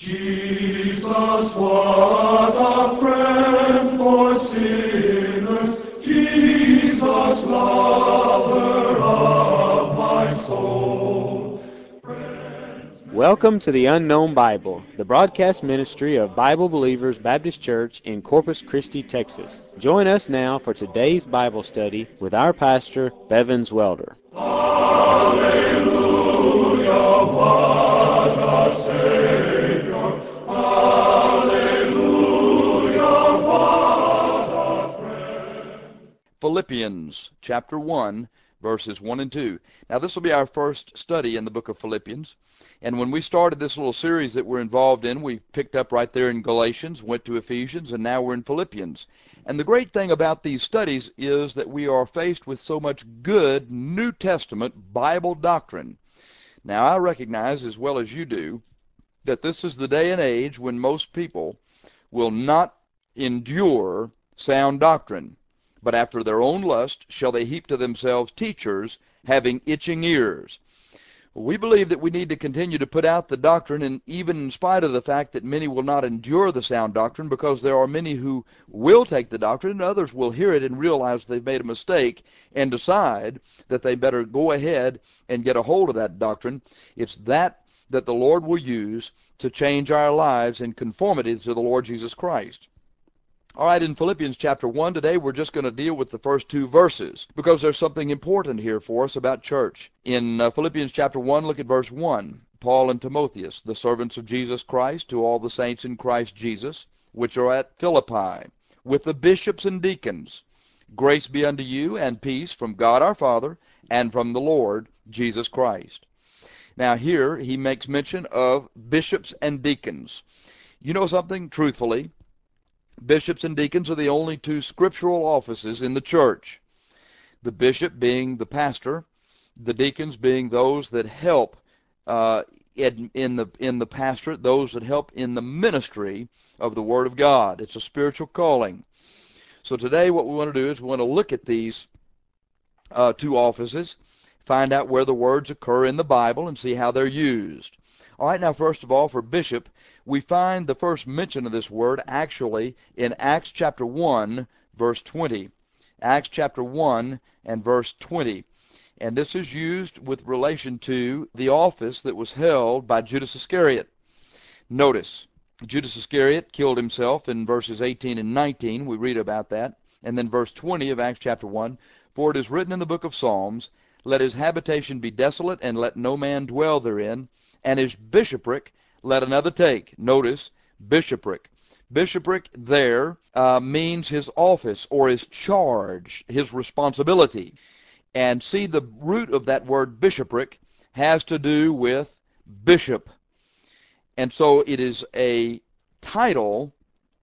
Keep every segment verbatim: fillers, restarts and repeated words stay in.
Jesus, what a friend for sinners, Jesus, lover of my soul. Welcome to the Unknown Bible, the broadcast ministry of Bible Believers Baptist Church in Corpus Christi, Texas. Join us now for today's Bible study with our pastor, Bevins Welder. Hallelujah, what a Savior. Hallelujah, what a friend. Philippians chapter one, verses one and two. Now this will be our first study in the book of Philippians. And when we started this little series that we're involved in, we picked up right there in Galatians, went to Ephesians, and now we're in Philippians. And the great thing about these studies is that we are faced with so much good New Testament Bible doctrine. Now I recognize, as well as you do, that this is the day and age when most people will not endure sound doctrine, but after their own lust shall they heap to themselves teachers having itching ears. We believe that we need to continue to put out the doctrine, and even in spite of the fact that many will not endure the sound doctrine, because there are many who will take the doctrine and others will hear it and realize they've made a mistake and decide that they better go ahead and get a hold of that doctrine. It's that that the Lord will use to change our lives in conformity to the Lord Jesus Christ. All right, in Philippians chapter one today, we're just going to deal with the first two verses because there's something important here for us about church. In uh, Philippians chapter one, look at verse one. Paul and Timotheus, the servants of Jesus Christ, to all the saints in Christ Jesus, which are at Philippi, with the bishops and deacons. Grace be unto you and peace from God our Father and from the Lord Jesus Christ. Now here he makes mention of bishops and deacons. You know something? Truthfully, bishops and deacons are the only two scriptural offices in the church. The bishop being the pastor, the deacons being those that help uh, in, in the in the pastorate, those that help in the ministry of the Word of God. It's a spiritual calling. So today what we want to do is we want to look at these uh, two offices, find out where the words occur in the Bible, and see how they're used. All right, now first of all, for bishop, we find the first mention of this word actually in Acts chapter one, verse twenty. Acts chapter one and verse twenty. And this is used with relation to the office that was held by Judas Iscariot. Notice, Judas Iscariot killed himself in verses eighteen and nineteen. We read about that. And then verse twenty of Acts chapter one, for it is written in the book of Psalms, let his habitation be desolate, and let no man dwell therein, and his bishopric let another take. Notice, bishopric. Bishopric there uh, means his office or his charge, his responsibility. And see, the root of that word bishopric has to do with bishop. And so it is a title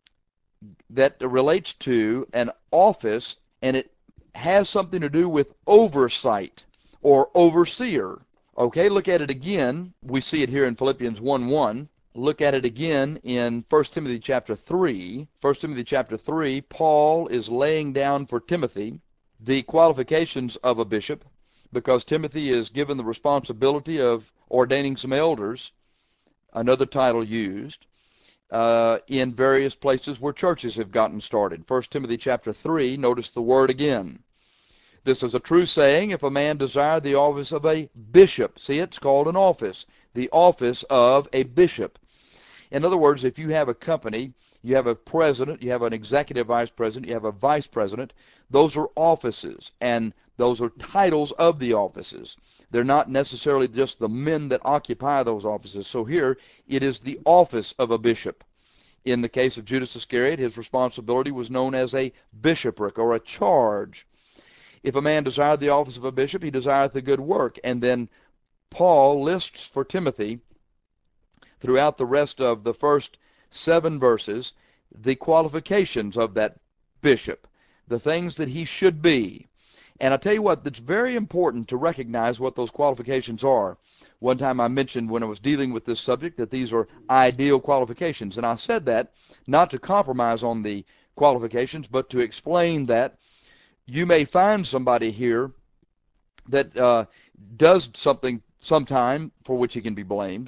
that relates to an office, and it has something to do with oversight or overseer. Okay, look at it again. We see it here in Philippians one one. Look at it again in First Timothy chapter three. First Timothy chapter three, Paul is laying down for Timothy the qualifications of a bishop, because Timothy is given the responsibility of ordaining some elders, another title used, uh, in various places where churches have gotten started. First Timothy chapter three, notice the word again. This is a true saying, if a man desire the office of a bishop. See, it's called an office. The office of a bishop. In other words, if you have a company, you have a president, you have an executive vice president, you have a vice president, those are offices, and those are titles of the offices. They're not necessarily just the men that occupy those offices. So here, it is the office of a bishop. In the case of Judas Iscariot, his responsibility was known as a bishopric or a charge. If a man desired the office of a bishop, he desireth a good work. And then Paul lists for Timothy, throughout the rest of the first seven verses, the qualifications of that bishop, the things that he should be. And I tell you what, it's very important to recognize what those qualifications are. One time I mentioned when I was dealing with this subject that these are ideal qualifications. And I said that not to compromise on the qualifications, but to explain that you may find somebody here that uh, does something sometime for which he can be blamed.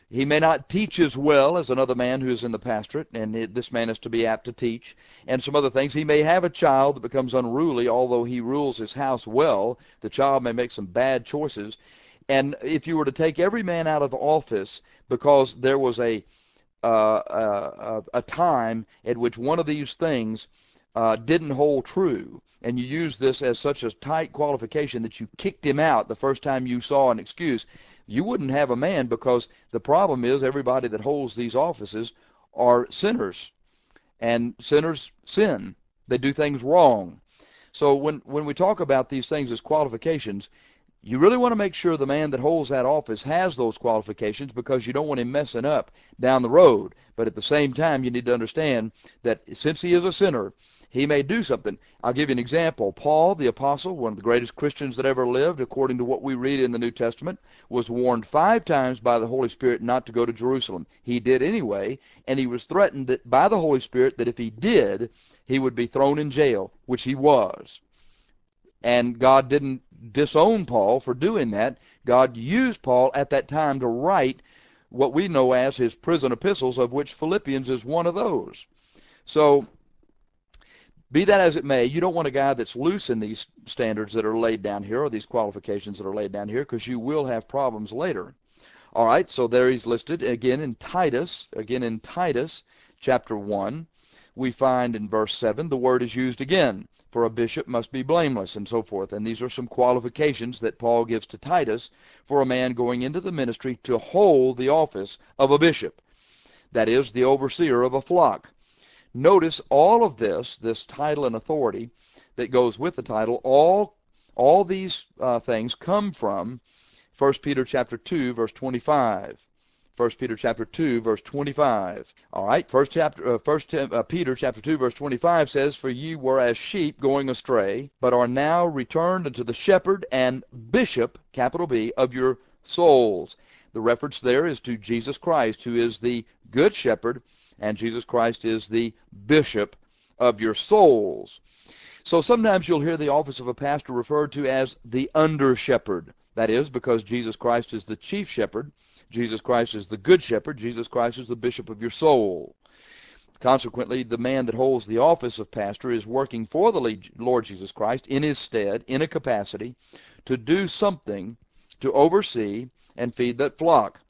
He may not teach as well as another man who is in the pastorate, and it, this man is to be apt to teach, and some other things. He may have a child that becomes unruly, although he rules his house well. The child may make some bad choices. And if you were to take every man out of office because there was a uh, uh, a time at which one of these things uh, didn't hold true, and you used this as such a tight qualification that you kicked him out the first time you saw an excuse, you wouldn't have a man, because the problem is everybody that holds these offices are sinners, and sinners sin. They do things wrong. So when, when we talk about these things as qualifications, you really want to make sure the man that holds that office has those qualifications, because you don't want him messing up down the road. But at the same time, you need to understand that since he is a sinner, he may do something. I'll give you an example. Paul, the apostle, one of the greatest Christians that ever lived, according to what we read in the New Testament, was warned five times by the Holy Spirit not to go to Jerusalem. He did anyway, and he was threatened that by the Holy Spirit that if he did, he would be thrown in jail, which he was. And God didn't disown Paul for doing that. God used Paul at that time to write what we know as his prison epistles, of which Philippians is one of those. So, be that as it may, you don't want a guy that's loose in these standards that are laid down here, or these qualifications that are laid down here, because you will have problems later. All right, so there he's listed. Again in Titus, again in Titus chapter one, we find in verse seven, the word is used again, for a bishop must be blameless, and so forth. And these are some qualifications that Paul gives to Titus for a man going into the ministry to hold the office of a bishop, that is, the overseer of a flock. Notice all of this, this title and authority that goes with the title, all, all these uh, things come from First Peter chapter two, verse twenty-five. First Peter chapter two, verse twenty-five. All right, First chapter, uh, First uh, Peter chapter two, verse twenty-five says, "For ye were as sheep going astray, but are now returned unto the shepherd and bishop," capital B, "of your souls." The reference there is to Jesus Christ, who is the good shepherd, and Jesus Christ is the bishop of your souls. So sometimes you'll hear the office of a pastor referred to as the under-shepherd. That is because Jesus Christ is the chief shepherd, Jesus Christ is the good shepherd, Jesus Christ is the bishop of your soul. Consequently, the man that holds the office of pastor is working for the Lord Jesus Christ in his stead, in a capacity, to do something to oversee and feed that flock.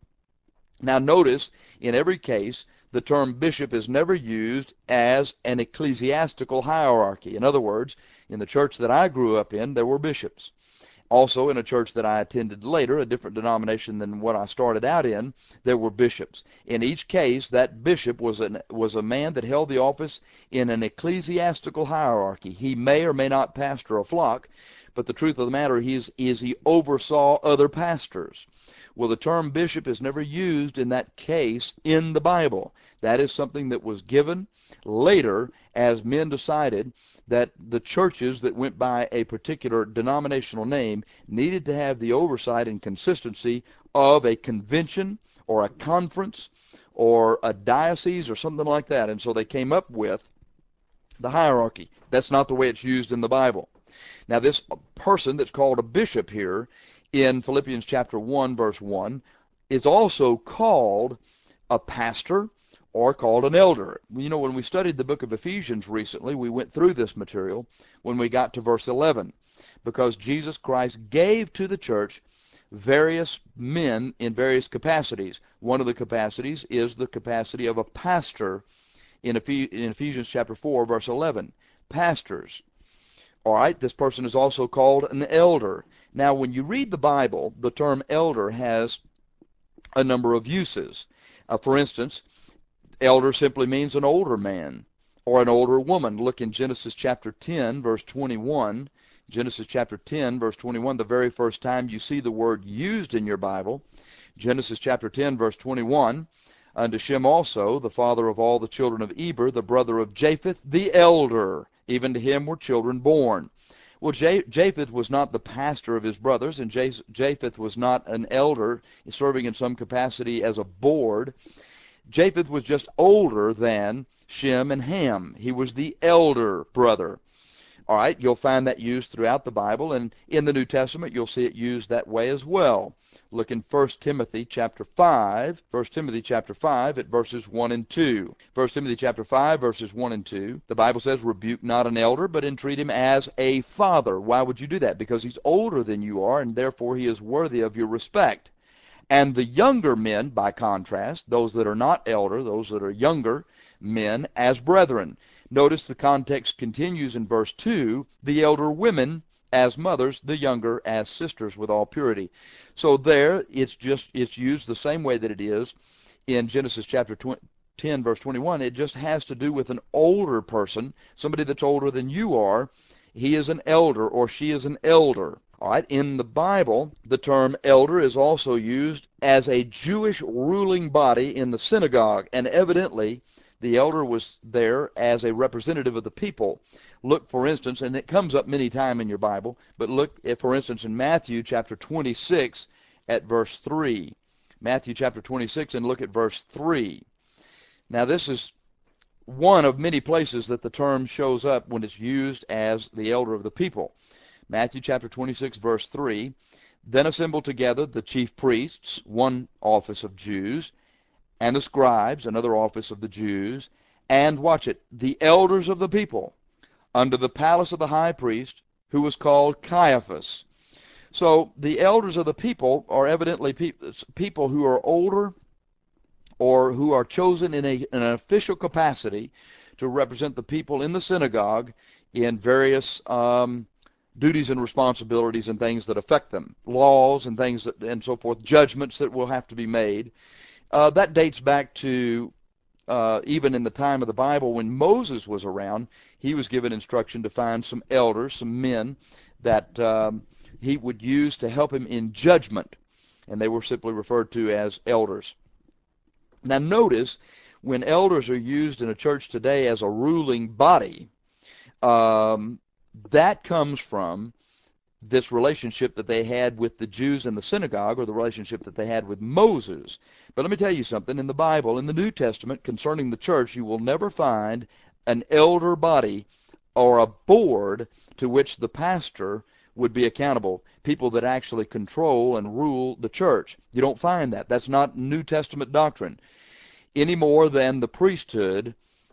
Now notice, in every case, the term bishop is never used as an ecclesiastical hierarchy. In other words, in the church that I grew up in, there were bishops. Also, in a church that I attended later, a different denomination than what I started out in, there were bishops. In each case, that bishop was, an, was a man that held the office in an ecclesiastical hierarchy. He may or may not pastor a flock, but the truth of the matter is, is he oversaw other pastors. Well, the term bishop is never used in that case in the Bible. That is something that was given later as men decided that the churches that went by a particular denominational name needed to have the oversight and consistency of a convention or a conference or a diocese or something like that. And so they came up with the hierarchy. That's not the way it's used in the Bible. Now, this person that's called a bishop here in Philippians chapter one, verse one, is also called a pastor or called an elder. You know, when we studied the book of Ephesians recently, we went through this material when we got to verse eleven, because Jesus Christ gave to the church various men in various capacities. One of the capacities is the capacity of a pastor in Ephesians chapter four, verse eleven. Pastors. All right, this person is also called an elder. Now, when you read the Bible, the term elder has a number of uses. Uh, for instance, elder simply means an older man or an older woman. Look in Genesis chapter ten, verse twenty-one. Genesis chapter ten, verse twenty-one, the very first time you see the word used in your Bible. Genesis chapter ten, verse twenty-one. Unto Shem also, the father of all the children of Eber, the brother of Japheth, the elder. Even to him were children born. Well, Japheth was not the pastor of his brothers, and Japheth was not an elder serving in some capacity as a board. Japheth was just older than Shem and Ham. He was the elder brother. All right, you'll find that used throughout the Bible, and in the New Testament you'll see it used that way as well. Look in First Timothy chapter five, First Timothy chapter five at verses one and two. First Timothy chapter five verses one and two. The Bible says, "Rebuke not an elder, but entreat him as a father." Why would you do that? Because he's older than you are, and therefore he is worthy of your respect. And the younger men, by contrast, those that are not elder, those that are younger men, as brethren. Notice the context continues in verse two, the elder women as mothers, the younger as sisters with all purity. So there, it's just, it's used the same way that it is in Genesis chapter ten, verse twenty-one. It just has to do with an older person, somebody that's older than you are. He is an elder, or she is an elder. All right, in the Bible, the term elder is also used as a Jewish ruling body in the synagogue, and evidently the elder was there as a representative of the people. Look, for instance, and it comes up many times in your Bible, but look, at, for instance, in Matthew chapter twenty-six at verse three. Matthew chapter twenty-six, and look at verse three. Now, this is one of many places that the term shows up when it's used as the elder of the people. Matthew chapter twenty-six, verse three. Then assembled together the chief priests, one office of Jews, and the scribes, another office of the Jews, and, watch it, the elders of the people, under the palace of the high priest, who was called Caiaphas. So the elders of the people are evidently pe people who are older or who are chosen in, a, in an official capacity to represent the people in the synagogue in various um, duties and responsibilities and things that affect them, laws and things that, and so forth, judgments that will have to be made. Uh, that dates back to uh, even in the time of the Bible when Moses was around. He was given instruction to find some elders, some men that um, he would use to help him in judgment, and they were simply referred to as elders. Now notice, when elders are used in a church today as a ruling body, um, that comes from this relationship that they had with the Jews in the synagogue, or the relationship that they had with Moses. But let me tell you something. In the Bible, in the New Testament, concerning the church, you will never find an elder body or a board to which the pastor would be accountable, people that actually control and rule the church. You don't find that. That's not New Testament doctrine, any more than the priesthood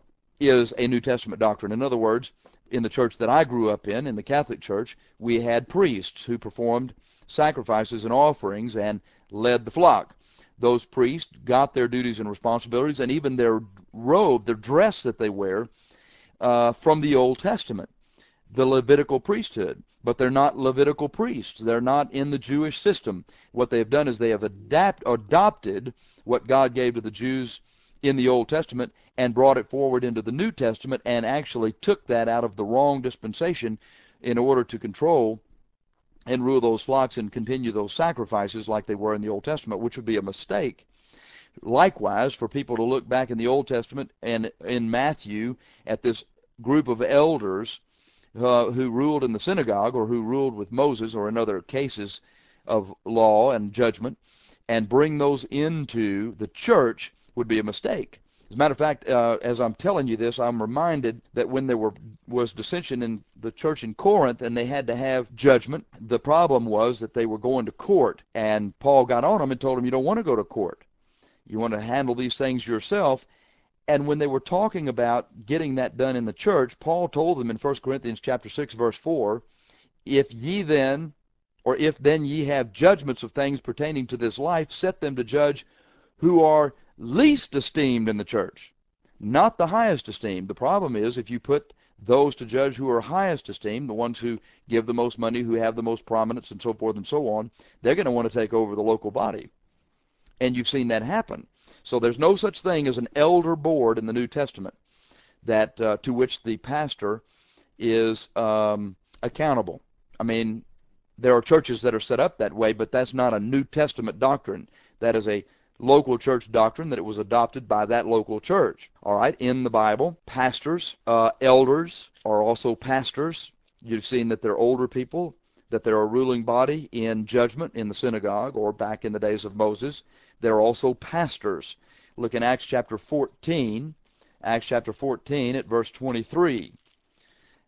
is a New Testament doctrine. In other words, in the church that I grew up in, in the Catholic Church, we had priests who performed sacrifices and offerings and led the flock. Those priests got their duties and responsibilities, and even their robe, their dress that they wear, uh, from the Old Testament, the Levitical priesthood. But they're not Levitical priests. They're not in the Jewish system. What they have done is they have adapt, adopted what God gave to the Jews in the Old Testament and brought it forward into the New Testament, and actually took that out of the wrong dispensation in order to control and rule those flocks and continue those sacrifices like they were in the Old Testament, which would be a mistake. Likewise, for people to look back in the Old Testament and in Matthew at this group of elders uh, who ruled in the synagogue, or who ruled with Moses, or in other cases of law and judgment, and bring those into the church would be a mistake. As a matter of fact, uh, as I'm telling you this, I'm reminded that when there were, was dissension in the church in Corinth and they had to have judgment, the problem was that they were going to court. And Paul got on them and told them, you don't want to go to court. You want to handle these things yourself. And when they were talking about getting that done in the church, Paul told them in First Corinthians chapter six, verse four, if ye then, or if then ye have judgments of things pertaining to this life, set them to judge who are least esteemed in the church, not the highest esteemed. The problem is, if you put those to judge who are highest esteemed, the ones who give the most money, who have the most prominence, and so forth and so on, they're going to want to take over the local body. And you've seen that happen. So there's no such thing as an elder board in the New Testament that uh, to which the pastor is um, accountable. I mean, there are churches that are set up that way, but that's not a New Testament doctrine. That is a local church doctrine that it was adopted by that local church. All right, in the Bible, pastors, uh, elders are also pastors. You've seen that they're older people, that they're a ruling body in judgment in the synagogue, or back in the days of Moses. They're also pastors. Look in Acts chapter fourteen, Acts chapter fourteen at verse twenty-three.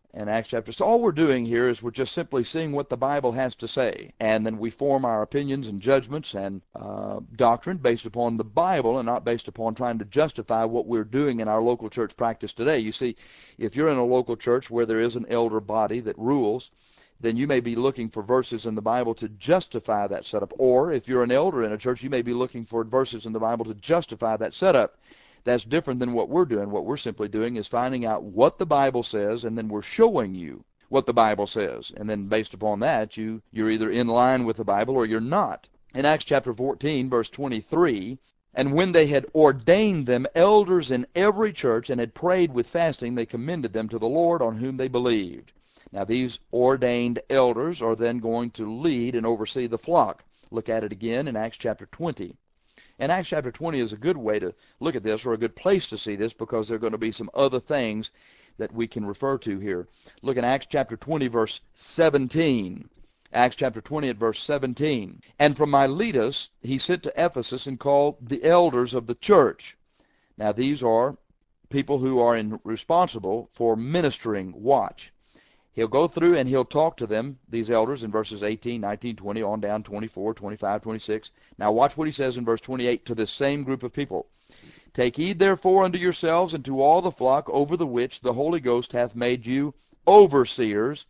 and Acts chapter. So all we're doing here is we're just simply seeing what the Bible has to say, and then we form our opinions and judgments and uh, doctrine based upon the Bible and not based upon trying to justify what we're doing in our local church practice today. You see, if you're in a local church where there is an elder body that rules, then you may be looking for verses in the Bible to justify that setup. Or if you're an elder in a church, you may be looking for verses in the Bible to justify that setup. That's different than what we're doing. What we're simply doing is finding out what the Bible says, and then we're showing you what the Bible says. And then based upon that, you, you're either in line with the Bible or you're not. In Acts chapter fourteen, verse twenty-three, and when they had ordained them elders in every church and had prayed with fasting, they commended them to the Lord on whom they believed. Now these ordained elders are then going to lead and oversee the flock. Look at it again in Acts chapter twenty. And Acts chapter twenty is a good way to look at this, or a good place to see this, because there are going to be some other things that we can refer to here. Look in Acts chapter twenty, verse seventeen. Acts chapter twenty at verse seventeen. And from Miletus he sent to Ephesus and called the elders of the church. Now these are people who are in, responsible for ministering. Watch. He'll go through and he'll talk to them, these elders, in verses eighteen, nineteen, twenty, on down, twenty-four, twenty-five, twenty-six. Now watch what he says in verse twenty-eight to this same group of people. Take heed therefore unto yourselves and to all the flock over the which the Holy Ghost hath made you overseers.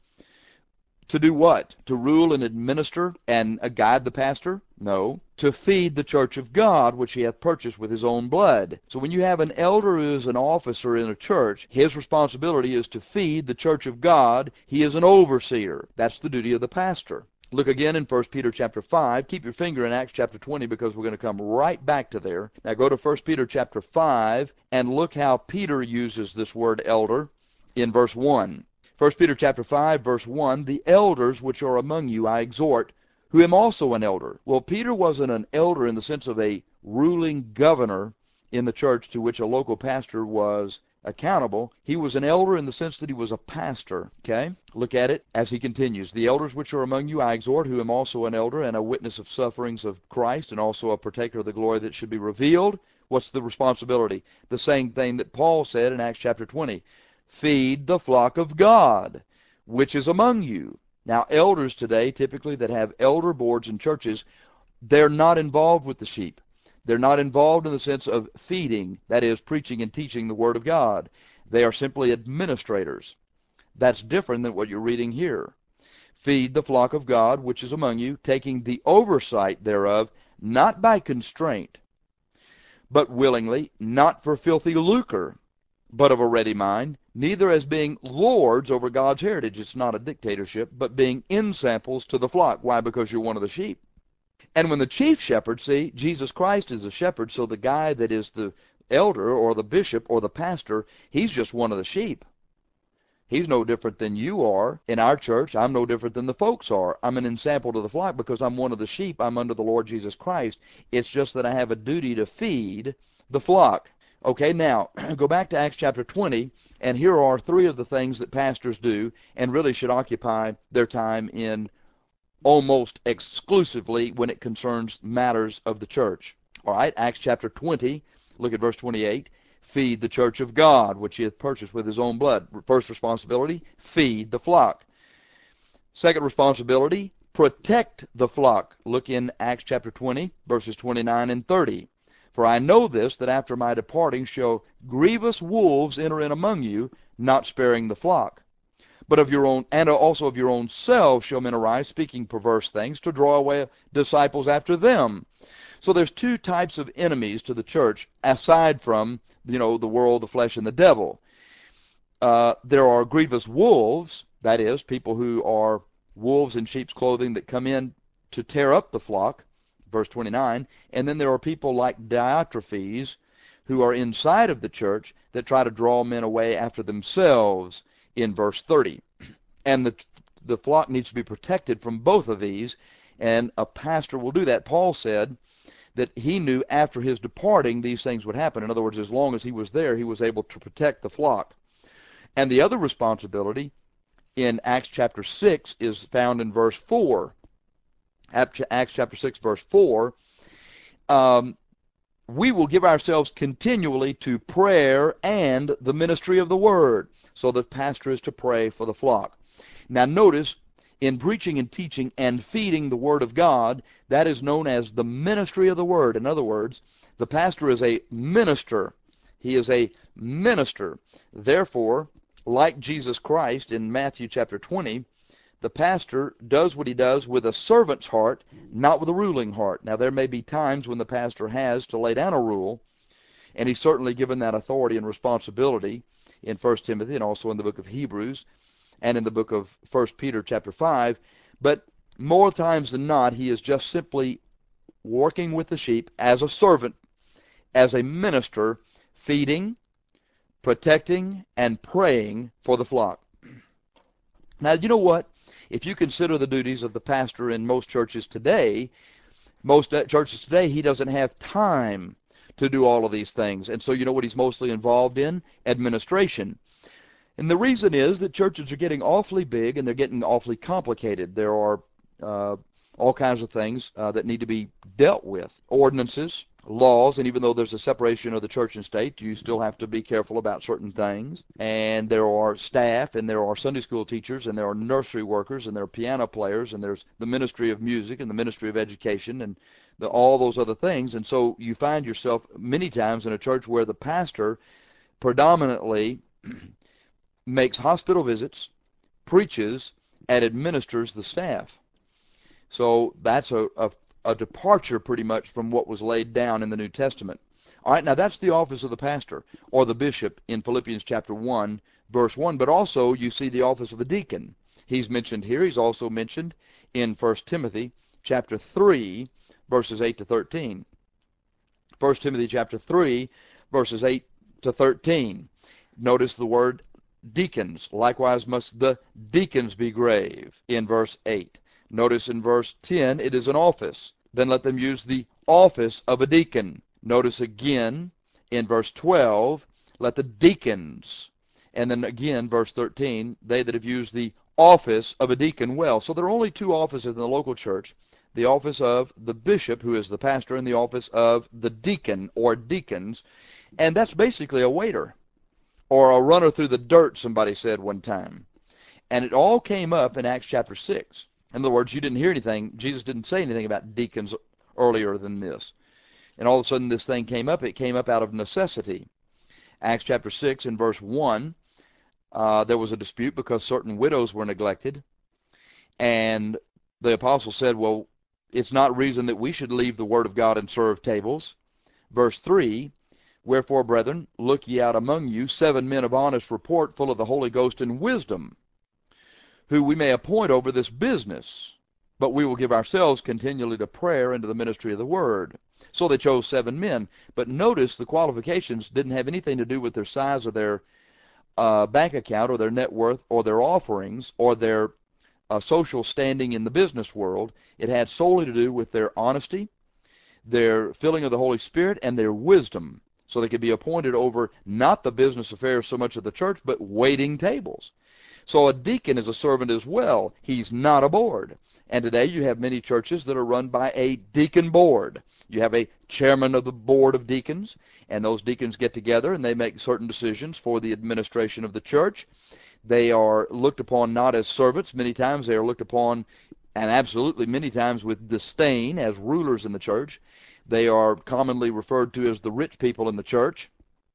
To do what? To rule and administer and uh, guide the pastor? No. To feed the church of God, which he hath purchased with his own blood. So when you have an elder who is an officer in a church, his responsibility is to feed the church of God. He is an overseer. That's the duty of the pastor. Look again in First Peter chapter five. Keep your finger in Acts chapter twenty, because we're going to come right back to there. Now go to First Peter chapter five and look how Peter uses this word elder in verse one. First Peter chapter five, verse one, the elders which are among you I exhort, who am also an elder. Well, Peter wasn't an elder in the sense of a ruling governor in the church to which a local pastor was accountable. He was an elder in the sense that he was a pastor. Okay? Look at it as he continues. The elders which are among you I exhort, who am also an elder and a witness of sufferings of Christ, and also a partaker of the glory that should be revealed. What's the responsibility? The same thing that Paul said in Acts chapter twenty. Feed the flock of God, which is among you. Now, elders today, typically that have elder boards in churches, they're not involved with the sheep. They're not involved in the sense of feeding, that is, preaching and teaching the Word of God. They are simply administrators. That's different than what you're reading here. Feed the flock of God, which is among you, taking the oversight thereof, not by constraint, but willingly, not for filthy lucre, but of a ready mind, neither as being lords over God's heritage. It's not a dictatorship, but being ensamples to the flock. Why? Because you're one of the sheep. And when the chief shepherd, see, Jesus Christ is a shepherd, so the guy that is the elder or the bishop or the pastor, he's just one of the sheep. He's no different than you are. In our church, I'm no different than the folks are. I'm an ensample to the flock because I'm one of the sheep. I'm under the Lord Jesus Christ. It's just that I have a duty to feed the flock. Okay, now, go back to Acts chapter twenty, and here are three of the things that pastors do and really should occupy their time in almost exclusively when it concerns matters of the church. All right, Acts chapter twenty, look at verse twenty-eight. Feed the church of God, which he hath purchased with his own blood. First responsibility, feed the flock. Second responsibility, protect the flock. Look in Acts chapter twenty, verses twenty-nine and thirty. For I know this, that after my departing shall grievous wolves enter in among you, not sparing the flock. But of your own, and also of your own selves shall men arise, speaking perverse things, to draw away disciples after them. So there's two types of enemies to the church, aside from, you know, the world, the flesh, and the devil. Uh, there are grievous wolves, that is, people who are wolves in sheep's clothing that come in to tear up the flock. Verse twenty-nine, and then there are people like Diotrephes who are inside of the church that try to draw men away after themselves in verse thirty. And the, the flock needs to be protected from both of these, and a pastor will do that. Paul said that he knew after his departing these things would happen. In other words, as long as he was there, he was able to protect the flock. And the other responsibility in Acts chapter six is found in verse four. Acts chapter six, verse four, um, we will give ourselves continually to prayer and the ministry of the word. So the pastor is to pray for the flock. Now notice, in preaching and teaching and feeding the Word of God, that is known as the ministry of the Word. In other words, the pastor is a minister. He is a minister. Therefore, like Jesus Christ in Matthew chapter twenty, the pastor does what he does with a servant's heart, not with a ruling heart. Now, there may be times when the pastor has to lay down a rule, and he's certainly given that authority and responsibility in First Timothy and also in the book of Hebrews and in the book of First Peter chapter five. But more times than not, he is just simply working with the sheep as a servant, as a minister, feeding, protecting, and praying for the flock. Now, you know what? If you consider the duties of the pastor in most churches today, most churches today, he doesn't have time to do all of these things. And so you know what he's mostly involved in? Administration. And the reason is that churches are getting awfully big and they're getting awfully complicated. There are uh, all kinds of things uh, that need to be dealt with. Ordinances, laws, and even though there's a separation of the church and state, you still have to be careful about certain things. And there are staff, and there are Sunday school teachers, and there are nursery workers, and there are piano players, and there's the ministry of music and the ministry of education, and the, all those other things. And so you find yourself many times in a church where the pastor predominantly makes hospital visits, preaches, and administers the staff. So that's a, a, a departure pretty much from what was laid down in the New Testament. All right, now that's the office of the pastor or the bishop in Philippians chapter one, verse one. But also you see the office of a deacon. He's mentioned here. He's also mentioned in First Timothy chapter three, verses eight to thirteen. First Timothy chapter three, verses eight to thirteen. Notice the word deacons. Likewise must the deacons be grave in verse eight. Notice in verse ten, it is an office. Then let them use the office of a deacon. Notice again in verse twelve, let the deacons. And then again, verse thirteen, they that have used the office of a deacon well. So there are only two offices in the local church. The office of the bishop, who is the pastor, and the office of the deacon or deacons. And that's basically a waiter or a runner through the dirt, somebody said one time. And it all came up in Acts chapter six. In other words, you didn't hear anything. Jesus didn't say anything about deacons earlier than this. And all of a sudden this thing came up. It came up out of necessity. Acts chapter six and verse one, uh, there was a dispute because certain widows were neglected. And the apostle said, well, it's not reason that we should leave the word of God and serve tables. Verse three, wherefore, brethren, look ye out among you seven men of honest report, full of the Holy Ghost and wisdom, who we may appoint over this business. But we will give ourselves continually to prayer and to the ministry of the word. So they chose seven men. But notice the qualifications didn't have anything to do with their size or their uh, bank account or their net worth or their offerings or their uh, social standing in the business world. It had solely to do with their honesty, their filling of the Holy Spirit, and their wisdom. So they could be appointed over not the business affairs so much of the church, but waiting tables. So a deacon is a servant as well. He's not a board. And today you have many churches that are run by a deacon board. You have a chairman of the board of deacons, and those deacons get together and they make certain decisions for the administration of the church. They are looked upon not as servants. Many times they are looked upon, and absolutely many times with disdain, as rulers in the church. They are commonly referred to as the rich people in the church.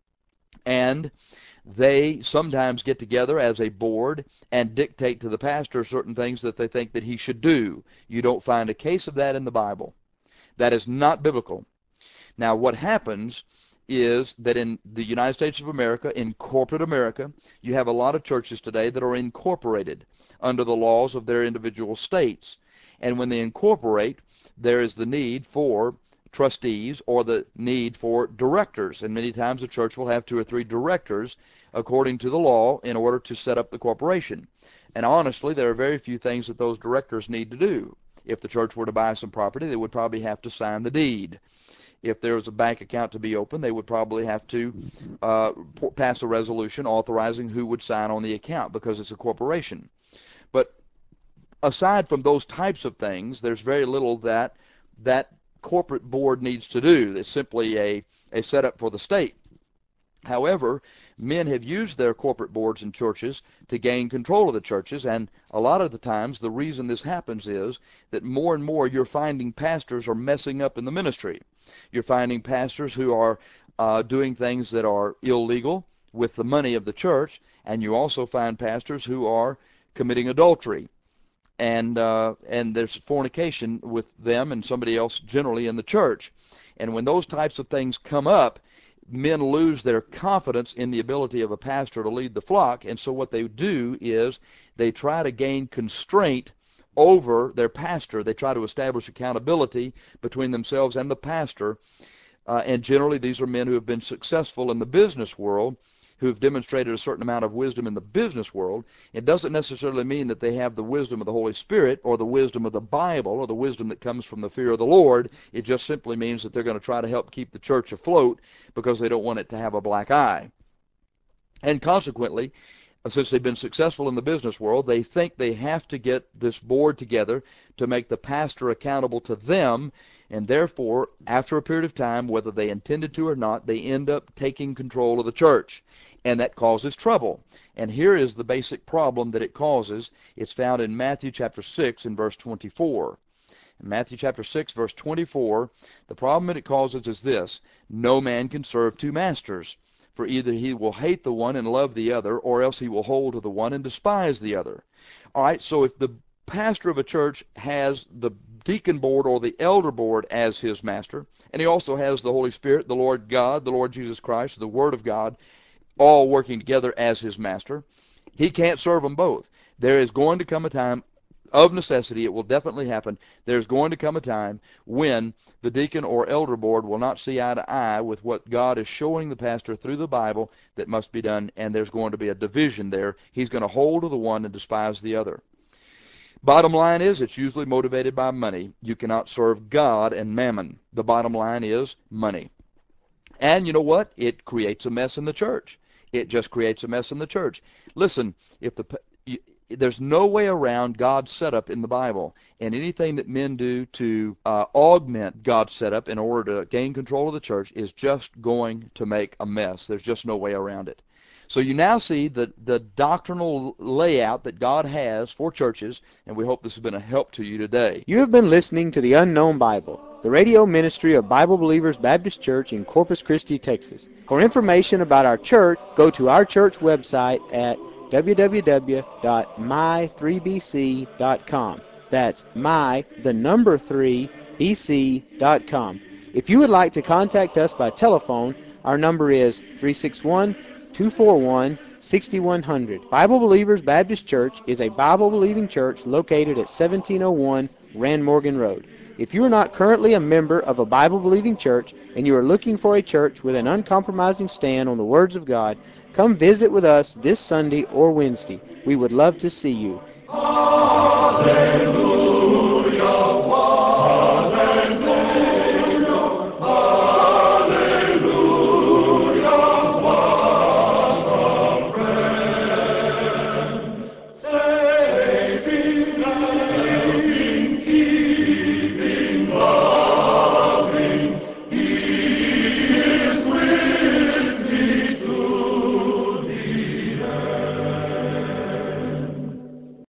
And they sometimes get together as a board and dictate to the pastor certain things that they think that he should do. You don't find a case of that in the Bible. That is not biblical. Now, what happens is that in the United States of America, in corporate America, you have a lot of churches today that are incorporated under the laws of their individual states. And when they incorporate, there is the need for trustees or the need for directors. And many times the church will have two or three directors according to the law in order to set up the corporation. And honestly, there are very few things that those directors need to do. If the church were to buy some property, they would probably have to sign the deed. If there was a bank account to be opened, they would probably have to uh, pass a resolution authorizing who would sign on the account because it's a corporation. But aside from those types of things, there's very little that that corporate board needs to do. It's simply a, a setup for the state. However, men have used their corporate boards in churches to gain control of the churches, and a lot of the times the reason this happens is that more and more you're finding pastors are messing up in the ministry. You're finding pastors who are uh, doing things that are illegal with the money of the church, and you also find pastors who are committing adultery, and uh, and there's fornication with them and somebody else generally in the church. And when those types of things come up, men lose their confidence in the ability of a pastor to lead the flock, and so what they do is they try to gain constraint over their pastor. They try to establish accountability between themselves and the pastor, uh, and generally these are men who have been successful in the business world, who have demonstrated a certain amount of wisdom in the business world. It doesn't necessarily mean that they have the wisdom of the Holy Spirit or the wisdom of the Bible or the wisdom that comes from the fear of the Lord. It just simply means that they're going to try to help keep the church afloat because they don't want it to have a black eye. And consequently, since they've been successful in the business world, they think they have to get this board together to make the pastor accountable to them, and therefore, after a period of time, whether they intended to or not, they end up taking control of the church, and that causes trouble. And here is the basic problem that it causes. It's found in Matthew chapter six and verse twenty-four. In Matthew chapter six, verse twenty-four, the problem that it causes is this: no man can serve two masters. For either he will hate the one and love the other, or else he will hold to the one and despise the other. All right, so if the pastor of a church has the deacon board or the elder board as his master, and he also has the Holy Spirit, the Lord God, the Lord Jesus Christ, the Word of God, all working together as his master, he can't serve them both. There is going to come a time, of necessity, it will definitely happen, there's going to come a time when the deacon or elder board will not see eye to eye with what God is showing the pastor through the Bible that must be done, and there's going to be a division there. He's going to hold to the one and despise the other. Bottom line is, it's usually motivated by money. You cannot serve God and mammon. The bottom line is money. And you know what? It creates a mess in the church. It just creates a mess in the church. Listen, if the you, there's no way around God's setup in the Bible, and anything that men do to uh, augment God's setup in order to gain control of the church is just going to make a mess. There's just no way around it. So you now see the, the doctrinal layout that God has for churches, and we hope this has been a help to you today. You have been listening to The Unknown Bible, the radio ministry of Bible Believers Baptist Church in Corpus Christi, Texas. For information about our church, go to our church website at w w w dot my three b c dot com. That's my, the number three, b c dot com. If you would like to contact us by telephone, our number is three six one, two four one, six one zero zero. Bible Believers Baptist Church is a Bible-believing church located at seventeen oh one Rand Morgan Road. If you are not currently a member of a Bible-believing church and you are looking for a church with an uncompromising stand on the words of God, come visit with us this Sunday or Wednesday. We would love to see you. Hallelujah.